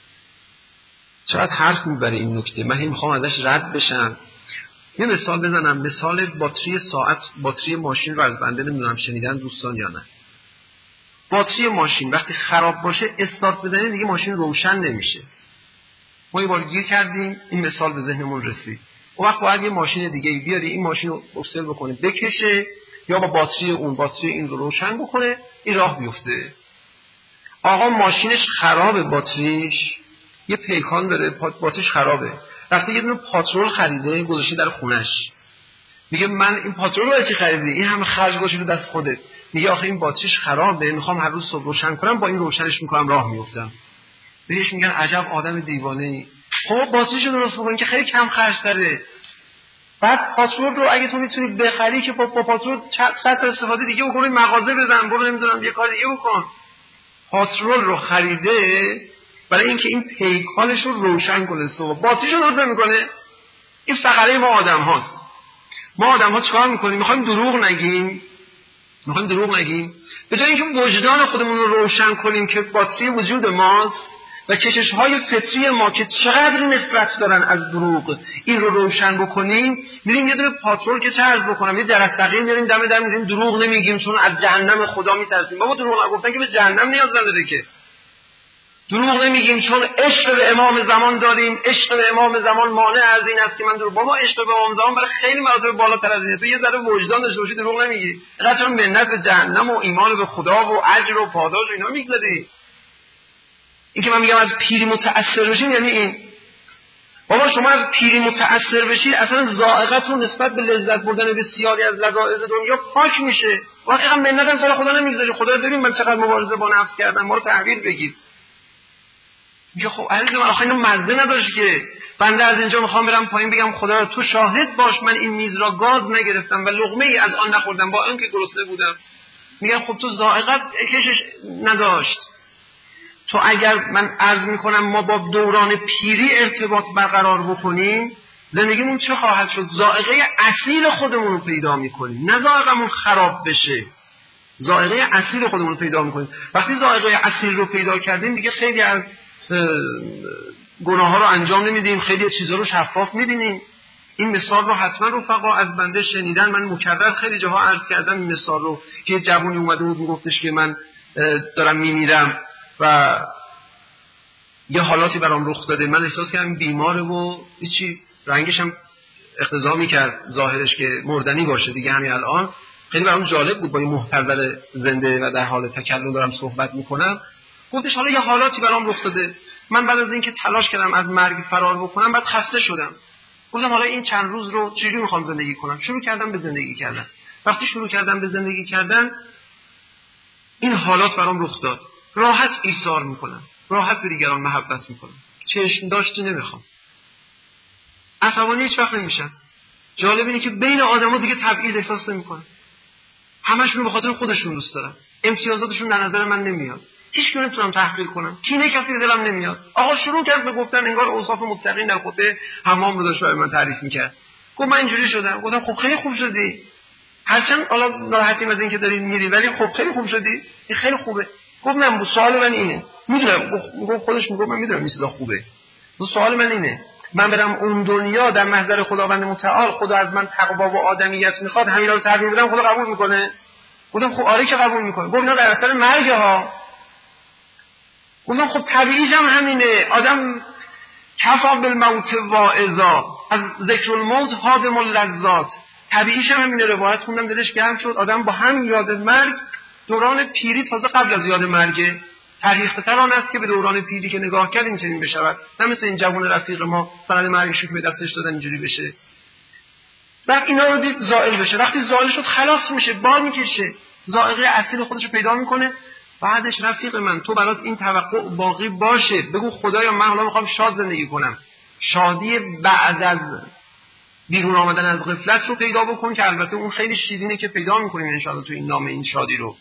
چقدر حرف میبره این نکته، من هم میخوام ازش رد بشم. یه مثال بزنم، مثال باتری ساعت، باتری ماشین رو از بنده نمیدونم شنیدن دوستان یا نه. باتری ماشین وقتی خراب باشه استارت بزنید دیگه ماشین روشن نمیشه. ما یه بار گیر کردیم این مثال به ذهنمون رسید. اون وقت باید یه ماشین دیگه بیاری این ماشین رو افسل بکنه بکشه یا با باتری اون باتری این رو روشن بکنه این راه بیفته. آقا ماشینش خرابه، باتریش یه پیکان داره، باتریش خرابه، رفته یه دونه پاترول خریده گذاشته در خونش. میگه من این پاترول رو چی خریدی؟ این همه خرج گذاشتی دست خودت. میگه آخه این باتریش خرابه، میخوام هر روز صبح روشن کنم، با این روشنش میکنم راه میافتم. بهش میگن عجب آدم دیوانه‌ای. خب باتریشو درست بکن که خیلی کم خرج داره. بعد پاترول رو اگه تو میتونی بخری که با, با پاترول صد استفاده دیگه بکنی، مغازه بزن، برو نمیدونم یه کار دیگه بکن. پاترول رو خریده برای اینکه این پیکانش رو روشن کنه، صبح باتریشو درست نمیکنه. این فقره ما آدم هاست. ما آدم ها چیکار میکنیم؟ میخوایم دروغ نگیم، میخوایم دروغ نگیم به جای اینکه وجدان خودمون رو روشن کنیم که باتری وجود ماست و کشش‌های فطری ما که چقدر نفرت دارن از دروغ این رو روشن بکنیم، میریم یه دونه پاترول که چه عرض بکنم یه جرثقیل میاریم دم در میذاریم، دروغ نمیگیم چون از جهنم خدا میترسیم. بابا دروغ نگفتن که به جهنم نیاز نداره که. دروغ نمیگیم چون عشق به امام زمان داریم، عشق به امام زمان مانع از این است که من دروغ. بابا عشق به امام زمان برای خیلی مراتب بالاتر از اینه. تو یه ذره وجدان داشته باشی دروغ نمیگی. اینقدر چون منت به جهنم و ایمان به خدا و اجر و پاداش و اینا میگذاری. این که من میگم از پیری متأثر بشیم یعنی این. بابا شما از پیری متأثر بشید اصلا ذائقتون نسبت به لذت بردن بسیاری از لذایذ دنیا پاک میشه. واقعا منت هم سر خدا نمیگذاری. خدا ببین من چقدر مبارزه با نفس کردم، ما رو تحویل بگیر. میگه خب عزیز من آخه اینو مزه نداشت که بنده از اینجا میخوام برم پایین بگم خدا تو شاهد باش من این میز را گاز نگرفتم و لقمه ای از آن نخوردم با اینکه گرسنه بودم. میگم خب تو ذائقت کشش نداشت. تو اگر من عرض میکنم ما با دوران پیری ارتباط برقرار بکنیم زندگیمون چه خواهد شد؟ ذائقه اصیل خودمون رو پیدا میکنیم، نه ذائقمون خراب بشه. ذائقه اصیل خودمون رو پیدا میکنیم. وقتی ذائقه اصیل رو پیدا کردیم دیگه خیلی از گناه ها رو انجام نمیدیم، خیلی چیزا رو شفاف میبینیم. این مثال رو حتما رفقا از بنده شنیدن. من مکرر خیلی جاها عرض کردم این مثال رو که جوونی اومده بود میگفتش که من دارم میمیرم و یه حالاتی برام رخ داده، من احساس کردم بیماره و هیچی، رنگش هم اقتضا میکرد ظاهرش که مردنی باشه دیگه. همین الان خیلی برام جالب بود با این محتضر زنده و در حال تکلم دارم صحبت میکنم. گفتش حالا یه حالاتی برام رخ داده، من بعد از اینکه تلاش کردم از مرگ فرار بکنم بعد خسته شدم. گفتم حالا این چند روز رو چجوری میخوام زندگی کنم؟ شروع کردم به زندگی کردن. وقتی شروع کردم به زندگی کردن این حالات برام رخ داد. راحت ایثار میکنم، راحت به دیگران محبت میکنم، چشم داشتی نمیخوام، عصبانی هیچ وقت نمیشم. جالب اینه که بین آدما دیگه تبعیض احساس نمیکنم، همشون به خاطر خودشون دوست دارم، امتیازاتشون در نظر من نمیاد، هیچ کی نمیتونم تحقیر کنم، کینه کسی به دلم نمیاد. آقا شروع کرد به گفتن انگار اوصاف متقین در خطبه حمام رو داشت برای من تعریف میکرد. گفت من اینجوری شدم. گفتم خب خیلی خوب شدی، هرچند حالا ناراحتیم از اینکه داری میری ولی خب خیلی خوب شدی، این خیلی خوبه. گفت نه سوال من اینه، میدونم گفت خودش میگه من میدونم این چیزا خوبه، سوال من اینه من برم اون دنیا در محضر خداوند متعال خدا از من تقوا و آدمیت میخواد همینا رو تغییر بدم خدا قبول میکنه؟ گفتم خب آره که قبول میکنه. گفت اینا در اثر مرگ ها. گفتم خب طبیعیش هم همینه، آدم کفا بالموت واعظا، از ذکر الموت هادم اللذات، طبیعیش هم همینه. روایت خوندم دلش گرم شد. آدم با همین یاد مرگ دوران پیری تازه قبل از یاد مرگه، فریختر آن است که به دوران پیری که نگاه کردیم چنین بشود، نه مثل این جوان رفیق ما سند مرگش که به دستش دادن اینجوری بشه. بعد اینا رو دید زائل بشه، وقتی زائل شد خلاص میشه، بار میکشه، ذائقه اصیل خودش رو پیدا میکنه. بعدش رفیق من تو برات این توقع باقی باشه، بگو خدایا من حالا میخوام شاد زندگی کنم، شادی بعد از بیرون آمدن از غفلت رو پیدا بکن که البته اون خیلی شیرینه که پیدا میکنیم ان شاءالله تو این نامه این شادی رو.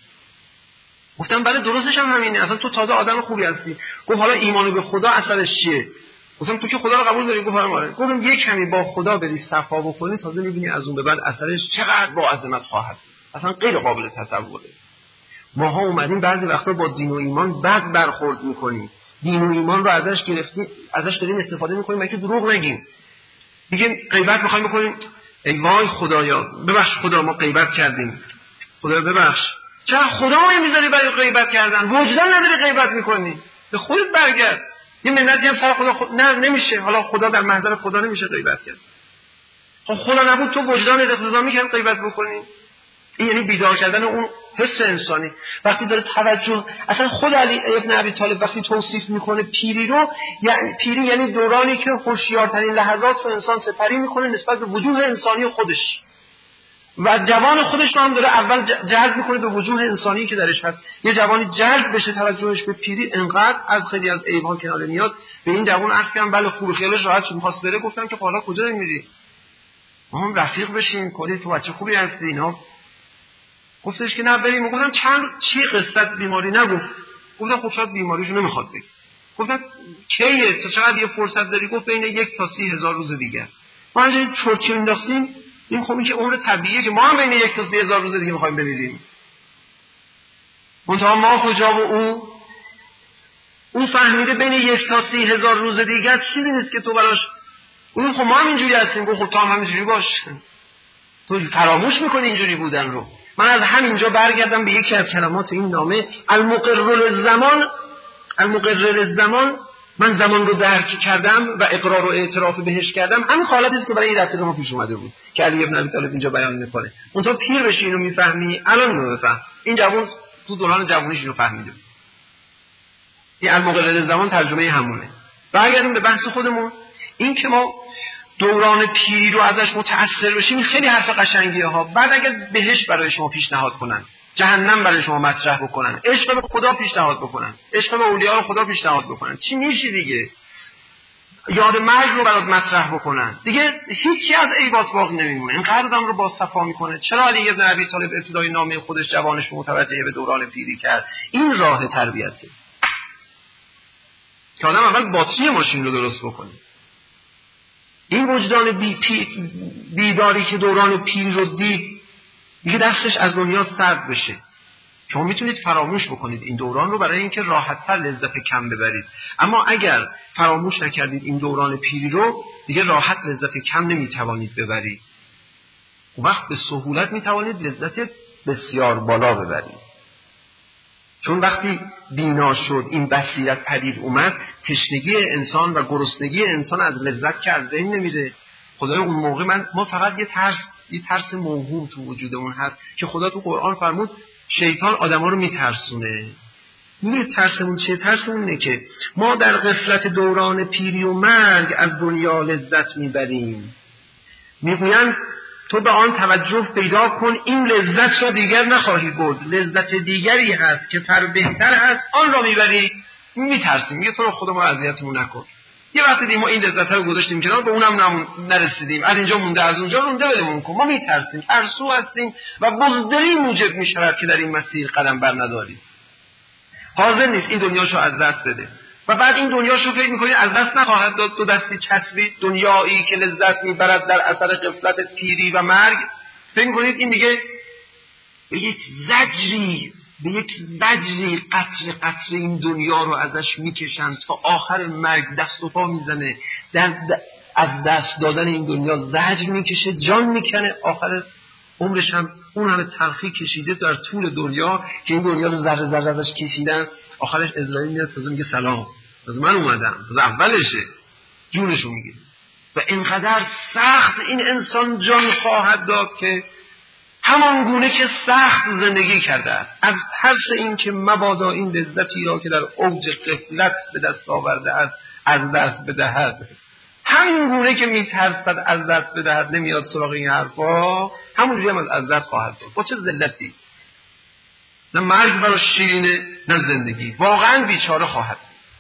گفتم بله درستش هم همینه، اصلا تو تازه آدم خوبی هستی. گفت حالا ایمان به خدا اثرش چیه؟ گفتم تو که خدا رو قبول داری؟ گفت آره. گفتم یک کمی با خدا بری صفا بکنی تازه میبینی از اون به بعد اثرش چقدر با عظمت خواهد، اصلا غیر قابل تصوره. ماها اومدیم بعضی وقتا با دین و ایمان بد برخورد میکنیم، دین و ایمان رو ازش گرفتیم، ازش داریم استفاده میکنیم مگه دروغ نگیم. میگیم غیبت میخوایم بکنیم، ای وای خدایا ببخش خدا ما غیبت کردیم، خدا ببخش. چرا خدا ما میذاری برای غیبت کردن؟ وجدان نداری غیبت میکنی؟ به خودت برگرد. یه منتی هم سر خدا خود... نه نمیشه. حالا خدا در محضر خدا نمیشه غیبت کرد. خب خدا نبود تو وجدان اقتضا میکنی غیبت بکنی؟ این یعنی بیدار کردن اون حس انسانی. وقتی داره توجه، اصلا خود علی ابن ابی طالب وقتی توصیف میکنه پیری رو، یعنی پیری یعنی دورانی که هوشیارترین لحظات رو انسان سپری میکنه نسبت به وجوه انسانی خودش و جوان خودش رو هم داره اول جلب میکنه به وجوه انسانی که درش هست. یه جوانی جلب بشه توجهش به پیری انقدر از خیلی از عیب‌ها کنار میاد. به این جوان عرض کردم بله خوب خیالش راحت شد می‌خواست بره، گفتم که حالا کجا میری؟ ما هم رفیق بشیم، کلی تو بچه خوبی هستی اینا. گفتش که نه بریم. گفتم چند چی قصت بیماری نگفت. گفتم خب شاید بیماریشو نمیخواد بگه. گفتم کیه تو چقدر یه فرصت داری؟ گفت بین یک تا سی هزار روز دیگه. ما اینجا چرچی انداختیم، این خب این که عمر طبیعیه که ما هم بین یک تا سی هزار روز دیگه میخوایم بمیریم. منتها ما کجا و او اون فهمیده بین یک تا سی هزار روز دیگه چیزی نیست که تو براش. اون خب ما هم اینجوری هستیم. گفت خب تو هم همینجوری باش، تو فراموش میکنی اینجوری بودن رو. من از همینجا برگردم به یکی از کلمات این نامه، المقرر الزمان. المقرر الزمان، من زمان رو درک کردم و اقرار و اعتراف بهش کردم. همین حالتی است که برای این رفیق ما پیش اومده بود که علی ابن ابی طالب اینجا بیان میکنه. اون تو پیر بشی اینو میفهمی، الان اینو بفهم. این جوان تو دوران جوانیش اینو فهمیده. این المقرر الزمان ترجمه همونه. برگردیم به بحث خودمون. این که ما دوران پیری رو ازش متأثر بشیم خیلی حرف قشنگیه ها. بعد اگه بهشت برای شما پیشنهاد کنن، جهنم برای شما مطرح بکنن، عشق به خدا پیشنهاد بکنن، عشق به اولیاء خدا پیشنهاد بکنن، چی میشی دیگه؟ یاد مرگ رو برات مطرح بکنن، دیگه هیچی از عیبات باقی نمیمونه. این قلبم رو با صفا میکنه. چرا علی بن ابی طالب ابتدای نامه خودش جوانش رو متوجه به دوران پیری کرد؟ این راه تربیته که آدم اول باتری ماشین رو درست بکنه. این وجدان بی پی بیداری که دوران پیری رو دید دیگه دستش از دنیا سرد بشه. شما میتونید فراموش بکنید این دوران رو برای اینکه راحت‌تر لذت کم ببرید، اما اگر فراموش نکردید این دوران پیری رو دیگه راحت لذت کم نمیتوانید ببرید. اون وقت به سهولت میتوانید لذت بسیار بالا ببرید. چون وقتی بینا شد، این بصیرت پدید اومد، تشنگی انسان و گرسنگی انسان از لذت که از بین نمیره. خدای اون موقع من ما فقط یه ترس یه ترس موهوم تو وجودمون هست که خدا تو قرآن فرمود شیطان آدما رو میترسونه. میدونید ترسمون چیه؟ ترسمون اینه که ما در غفلت دوران پیری و مرگ از دنیا لذت میبریم. میگویند تو به آن توجه پیدا کن، این لذت را دیگر نخواهی برد، لذت دیگری هست که فر بهتر هست، آن را میبری. میترسیم، میگه تو رو خدا ما اذیتمون نکن. یه وقتی دیگه ما این لذت رو گذاشتیم کنار، به اونم نرسیدیم، از اینجا مونده از اونجا مونده، ولمون کن. ما میترسیم، ترسو هستیم و بزدلی موجب میشود که در این مسیر قدم بر نداریم. حاضر نیست این دنیاشو از دست بده و بعد این دنیاشو فکر میکنید از دست نخواهد داد. دو دستی چسبید، دنیایی که لذت میبرد در اثر غفلت پیری و مرگ. فکر میکنید این دیگه به یک زجری به یک زجری قطر قطر این دنیا رو ازش میکشن تا آخر مرگ دست و پا میزنه، در از دست دادن این دنیا زجر میکشه، جان میکنه، آخر عمرش هم اون همه تلخی کشیده در طول دنیا که این دنیا رو ذره ذره ازش کشیدن، آخرش اسرائیل میاد تازه میگه سلام، تازه من اومدم، تازه اولشه، جونشو میگیره. و اینقدر سخت این انسان جان خواهد داد که همان گونه که سخت زندگی کرده است، از ترس این که مبادا این لذتی را که در اوج غفلت به دست آورده است از دست بدهد، همین گونه که میترسد از دست بدهد، نمیاد سراغ این حرفا، همونجوری هم از دست خواهد داد. با چه ذلتی؟ نه مرگ براش شیرینه نه زندگی، واقعا بیچاره خواهد.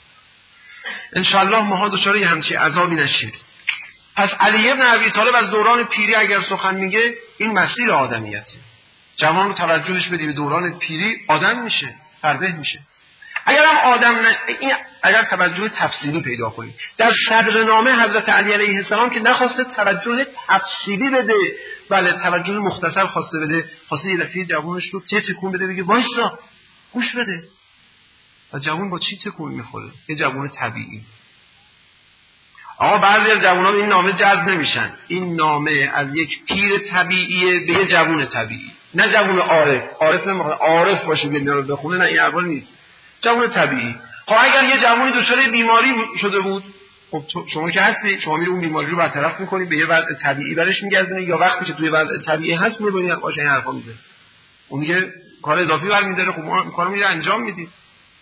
انشالله ماها دچار یه همچی عذابی نشیم. پس علی بن ابی طالب از دوران پیری اگر سخن میگه، این مسیر آدمیته. جوان رو توجهش بدی به دوران پیری، آدم میشه، فربه میشه. اگر هم آدم ن... این اگر توجه تفصیلی پیدا کنید در صدرنامه حضرت علی علیه السلام که نخواسته توجه تفصیلی بده، بله توجه مختصر خواسته بده، خواسته یه دفعه جوانش رو چه تکون بده، بگه وایسا گوش بده. و جوان با چی تکون میخوره؟ یه جوان طبیعی. آقا بعضی از جوانان این نامه جذب نمیشن. این نامه از یک پیر طبیعیه به یه جوان طبیعی، نه جوان عارف. عارف نمیخواد عارف باشه بیا رو بخونه، نه این اول نیست. جوان طبیعی. خب اگر یه جوانی دچار بیماری شده بود، خب شما که هستی، شما میری اون بیماری رو برطرف میکنی، به یه وضع طبیعی برش میگردونی، یا وقتی که توی وضع طبیعی هست میبینی باشه این حرفا میزنه، اون دیگه کار اضافی برمی‌داره. خب اون کارو میره انجام میدی.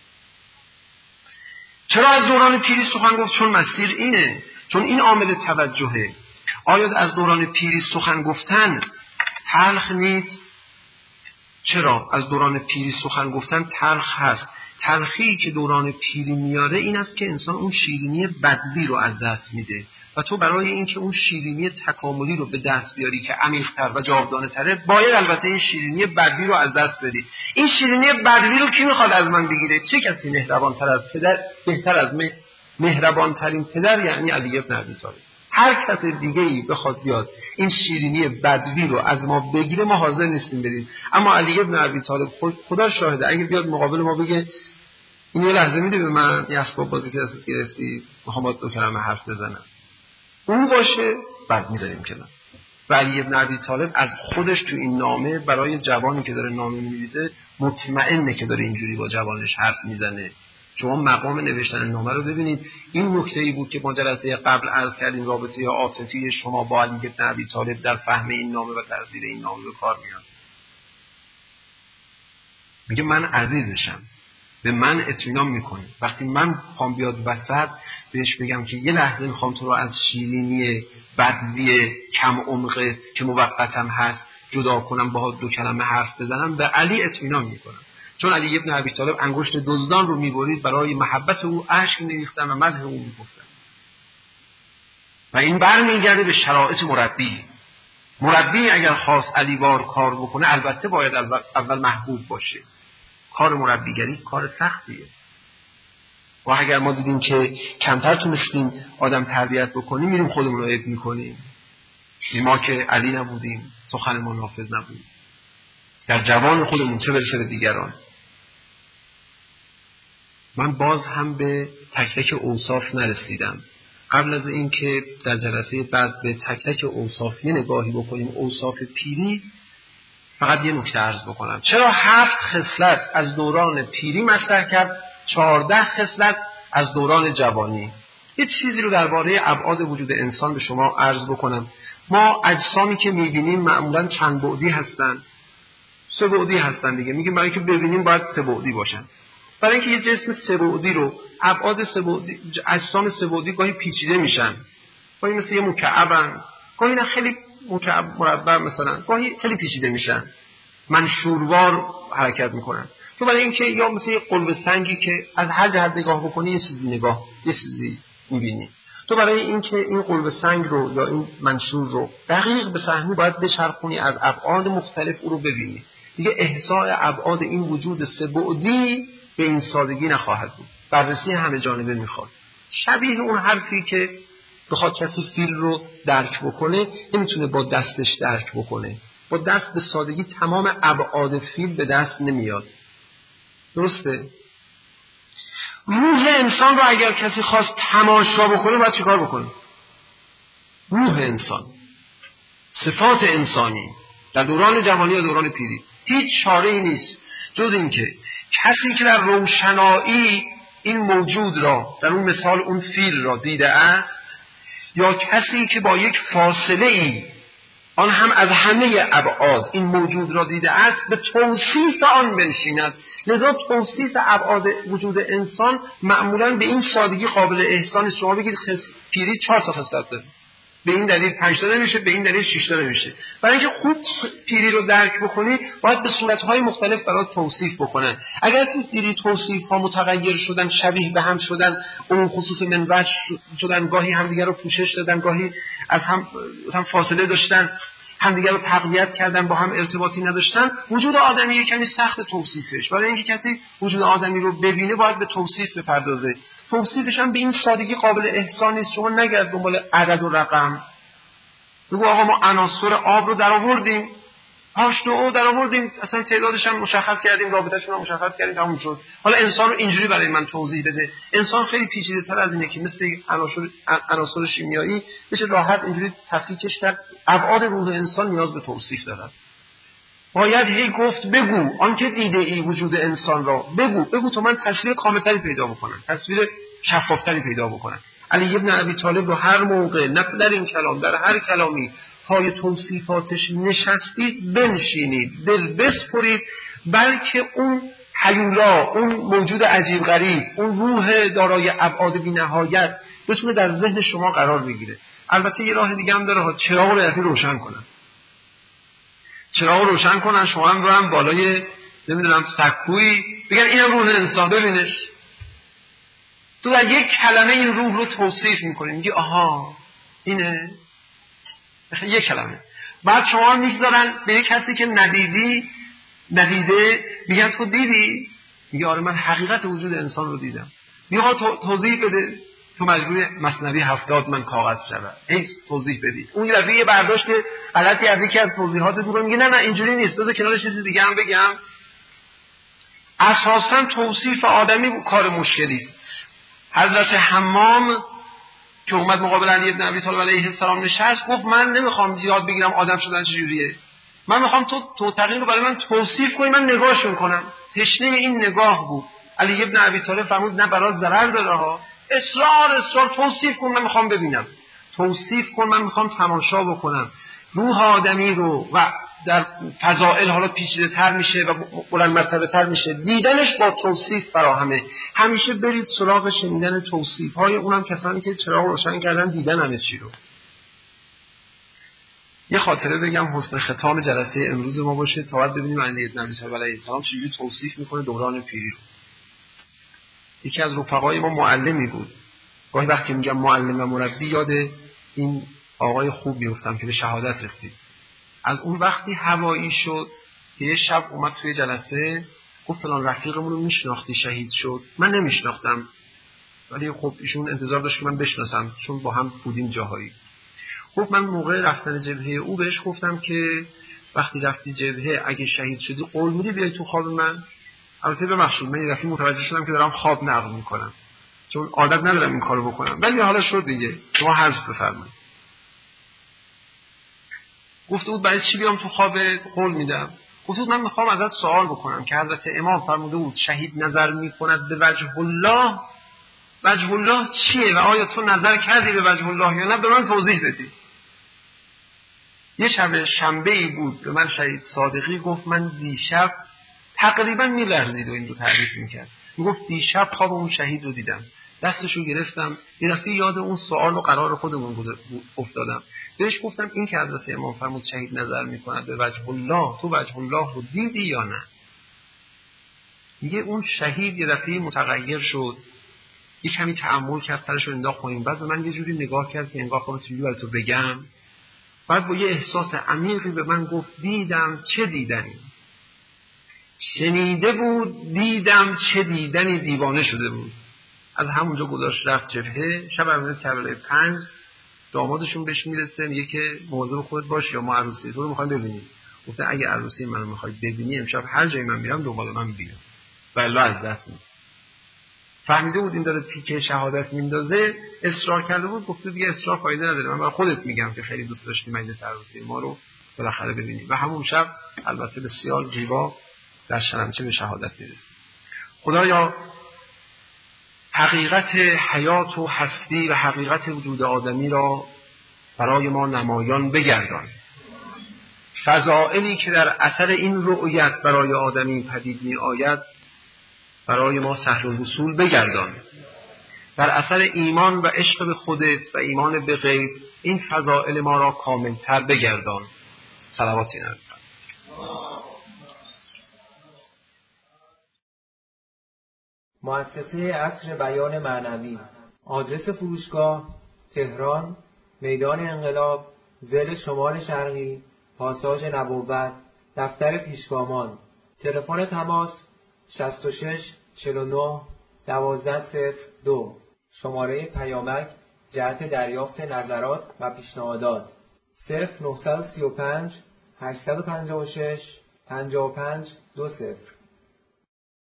چرا از دوران پیری سخن گفت؟ چون مسیر اینه، چون این عامل توجهه. آیا از دوران پیری سخن گفتن تلخ نیست؟ چرا از دوران پیری سخن گفتن تلخ هست؟ تلخی که دوران پیری میاره این است که انسان اون شیرینی بدبی رو از دست میده و تو برای اینکه اون شیرینی تکاملی رو به دست بیاری که عمیق‌تر و جاودانه تره، باید البته این شیرینی بدبی رو از دست بدی. این شیرینی بدبی رو کی میخواد از من بگیره؟ چه کسی مهربان‌تر از پدر، بهتر از من مهربان‌ترین پدر یعنی علی بن ابی طالب. هر کس دیگه‌ای بخواد بیاد این شیرینی بدبی رو از ما بگیره، ما حاضر نیستیم بدیم. اما علی بن ابی طالب خدا شاهده، اگه بیاد مقابل ما بگه این یه لحظه میده به من یه اسباب بازی که ازت گرفتی، میخوام با دو کلمه حرف بزنم، اون باشه، بعد میذاریم کنار. و علی بن ابی طالب از خودش تو این نامه برای جوانی که داره نامه می‌نویسه مطمئنه که داره اینجوری با جوانش حرف میزنه. شما مقام نوشتن نامه رو ببینید. این نکته‌ای بود که ما جلسه قبل عرض کردیم، رابطه عاطفی شما با علی بن ابی طالب در فهم این نامه و تاثیر این نامه به کار میاد. میگه من عزیزشم، به من اطمینان میکنه. وقتی من پام بیاد وسط بهش بگم که یه لحظه میخوام تو رو از شیرینی بدوی کم عمقه که موقتم هست جدا کنم، باهات دو کلمه حرف بزنم، به علی اطمینان میکنم. چون علی ابن ابی طالب انگشت دزدان رو میبرید، برای محبت او اشک میریختن و مدح او میگفتن. و این برمیگرده به شرایط مربی. مربی اگر خواست علی وار کار بکنه البته باید اول محبوب باشه. کار مربیگری کار سختیه. و اگر ما دیدیم که کمتر تونستیم آدم تربیت بکنیم میریم خودمون رو عیب میکنیم. ما که علی نبودیم، سخن ما نافذ نبود در جوان خودمون، چه برسه به دیگران. من باز هم به تک تک اوصاف نرسیدم. قبل از این که در جلسه بعد به تک تک اوصاف یه نگاهی بکنیم، اوصاف پیری، فقط یه نکته عرض بکنم. چرا هفت خصلت از دوران پیری مطرح کرد، چهارده خصلت از دوران جوانی؟ یه چیزی رو درباره ابعاد وجود انسان به شما عرض بکنم. ما اجسامی که می‌بینیم معمولاً چند بعدی هستن، سه بعدی هستن دیگه. میگیم برای اینکه ببینیم باید سه بعدی باشن. برای اینکه یه جسم سه بعدی رو، ابعاد سه بعدی، اجسام سه بعدی گاهی پیچیده میشن، گاهی مثل یه مکعبن، گاهی نه خیلی مکعب مربع مثلا، گاهی خیلی پیچیده میشن، منشوروار حرکت میکنن. تو برای اینکه یا مثل یه قلب سنگی که از هر جهت نگاه بکنی یه چیزی نگاه یه چیزی میبینی. تو برای اینکه این قلب سنگ رو یا این منشور رو دقیق بفهمی باید بچرخونی از ابعاد مختلف او رو ببینی. دیگه احصاء ابعاد این وجود سه بعدی به این سادگی نخواهد بود. بررسی همه جانبه میخواد. شبیه اون حرفی که بخواد کسی فیل رو درک بکنه نمیتونه با دستش درک بکنه. با دست به سادگی تمام ابعاد فیل به دست نمیاد. درسته؟ روح انسان رو اگر کسی خواست تماشا بکنه باید چیکار بکنه؟ روح انسان، صفات انسانی در دوران جوانی یا دوران پیری، هیچ چاره‌ای نیست جز این که کسی که در روشنایی این موجود را، در اون مثال اون فیل را دیده است، یا کسی که با یک فاصله ای آن هم از همه ابعاد این موجود را دیده است، به توصیف آن بنشیند. لذا توصیف ابعاد وجود انسان معمولاً به این سادگی قابل احسان. شما بگید خس... پیری چهار تا خصلت داره، به این دلیل پنج تا نمیشه، به این دلیل شش تا نمیشه. برای اینکه خوب پیری رو درک بکنی باید به صورت‌های مختلف برات توصیف بکنن. اگر تو دیدی توصیف‌ها متغیر شدن، شبیه به هم شدن، اون خصوص منوج شدن، گاهی همدیگه رو پوشش دادن، گاهی از هم مثلا فاصله داشتن، همدیگه رو تقویت کردن، با هم ارتباطی نداشتن، وجود آدمی یک کمی سخت توصیفش. برای اینکه کسی وجود آدمی رو ببینه باید به توصیف بپردازه. توصیفش هم به این سادگی قابل احسان نیست. شما نگرد دنبال عدد و رقم. بگو آقا ما عناصر آب رو در آوردیم، هاش دو او در آوردیم، اصلا تعدادش هم مشخص کردیم، رابطه‌شون هم مشخص کردیم، تموم شد. حالا انسان رو اینجوری برای من توضیح بده. انسان خیلی پیچیده‌تر از اینه که مثل عناصر عناصر شیمیایی بشه راحت اینجوری تفکیکش کرد. ابعاد روح انسان نیاز به توصیف دارد. باید هی گفت بگو آنکه دیده ای وجود انسان را، بگو بگو تا من تصویر کاملتری پیدا بکنم، تصویر شفافتری پیدا بکنم. علی ابن ابی طالب رو هر موقع نه در این کلام، در هر کلامی پای توصیفاتش نشستید بنشینید، دل بسپرید، بلکه اون هیولا، اون موجود عجیب غریب، اون روح دارای ابعاد بی‌نهایت بتونه در ذهن شما قرار بگیره. البته یه راه دیگه هم داره ها، چراغ رو یکی روشن کنن. چراغ رو روشن کنن، شما هم رو هم بالای نمیدونم سکویی بگن اینم روح انسان ببینش. تو در یک کلمه این روح رو توصیف میکنی، میگی آها اینه، یک کلمه. بعد شما میذارن به یک کسی که ندیدی ندیده میگن تو دیدی؟ میگه آره من حقیقت وجود انسان رو دیدم. میگه تو توضیح بده. تو مجبور مثنوی هفتاد من کاغذ شود هیچ توضیح بدید. اون یه برداشت غلطی از یکی از توضیحات دور میگه نه نه اینجوری نیست، بذار کنارش چیزی دیگه هم بگم. اساسا توصیف آدمی کار مشکلی است. حضرت حمام که اومد مقابل علی ابن ابی طالب علیه السلام نشست، گفت من نمیخوام یاد بگیرم آدم شدن چجوریه، من میخوام تو تو تغییر رو برای من توصیف کنی، من نگاهشون کنم. تشنه این نگاه بود. علی ابن ابی طالب فرمود نه برات ضرر داره ها، اصرار اصرار توصیف کن، من میخوام ببینم. توصیف کن، من میخوام تماشا بکنم. روح آدمی رو و در فضائل حالا پیچیده تر میشه و بلند مرتبه تر میشه، دیدنش با توصیف فراهمه. همیشه برید سراغ شنیدن توصیف های اونم کسانی که چراغ روشن کردن دیدن همه چی رو. یه خاطره بگم حسن ختام جلسه امروز ما باشه تا بعد ببینیم علی نبی صلی الله علیه السلام چجوری توصیف میکنه دوران پیری رو. یکی از رفقای ما معلمی بود. گاهی وقتی میگم معلم و مربی یاد این آقای خوب میافتم که به شهادت رسید. از اون وقتی هوایی شد که یه شب اومد توی جلسه گفت فلان رفیقمون رو میشناختی شهید شد. من نمیشناختم ولی خب ایشون انتظار داشت که من بشناسم چون با هم بودیم جاهایی. گفت من موقع رفتن جبهه او بهش گفتم که وقتی رفتی جبهه اگه شهید شدی قول میدی بیای تو خواب من؟ البته ببخشید من یه دفعه متوجه شدم که دارم خواب نقل میکنم چون عادت ندارم این کارو بکنم، ولی حالا شد دیگه، شما حذف بفرمایید. گفته بود برای چی بیام تو خوابت؟ قول میدم. گفته بود من میخوام ازت سوال بکنم که حضرت امام فرموده بود شهید نظر میکند به وجه الله، وجه الله چیه و آیا تو نظر کردی به وجه الله یا نه؟ به من توضیح بدی. یه شب شنبه ای بود به من شهید صادقی گفت من دیشب تقریبا میلرزید و این رو تعریف میکرد، میگفت دیشب خواب اون شهید رو دیدم، دستشو گرفتم یه دفعه یاد اون سوال و قرار خودمون افتادم. بهش گفتم این که حضرت امام فرمود شهید نظر میکند به وجه الله، تو وجه الله رو دیدی یا نه؟ میگه اون شهید یه دفعه متغیر شد، یه کمی تأمل کرد، سرشو انداخت پایین، بعد به من یه جوری نگاه کرد که انگار خودم چجوری براتو بگم، بعد با یه احساس عمیقی به من گفت دیدم چه دیدنی. شنیده بود دیدم چه دیدنی، دیوانه شده بود. از همونجا گذاشت رفت جبهه. شب عروسی کربلای پنج دامادشون بهش میرسه میگه که مواظب خودت باش یا ما عروسی تو رو میخوایم ببینیم. گفته اگه عروسی منو میخوای ببینی امشب هر جایی من میرم دنبال من بیا. والله از دست میده. فهمیده بود این داره تیکه شهادت میندازه، اصرار کرده بود، گفته دیگه اصرار فایده نداره، من برای خودت میگم که خیلی دوست داشتی مجلس عروسی ما رو بالاخره ببینی. و همون شب البته بسیار زیبا در شنمچه به شهادت میرسید. خدایا حقیقت حیات و هستی و حقیقت وجود آدمی را برای ما نمایان بگردان. فضائلی که در اثر این رؤیت برای آدمی پدید می آید برای ما سهل الوصول بگردان. در اثر ایمان و عشق به خودت و ایمان به غیب این فضائل ما را کاملتر بگردان. صلوات نبی. مؤسسه عصر بیان معنوی. آدرس فروشگاه تهران، میدان انقلاب، ضلع شمال شرقی، پاساژ نبوت، دفتر پیشگامان. تلفن تماس شصت و شش چهل و نه دوازده صفر دو. شماره پیامک جهت دریافت نظرات و پیشنهادات صفر نه سه پنج هشت پنج شش پنج پنج دو صفر.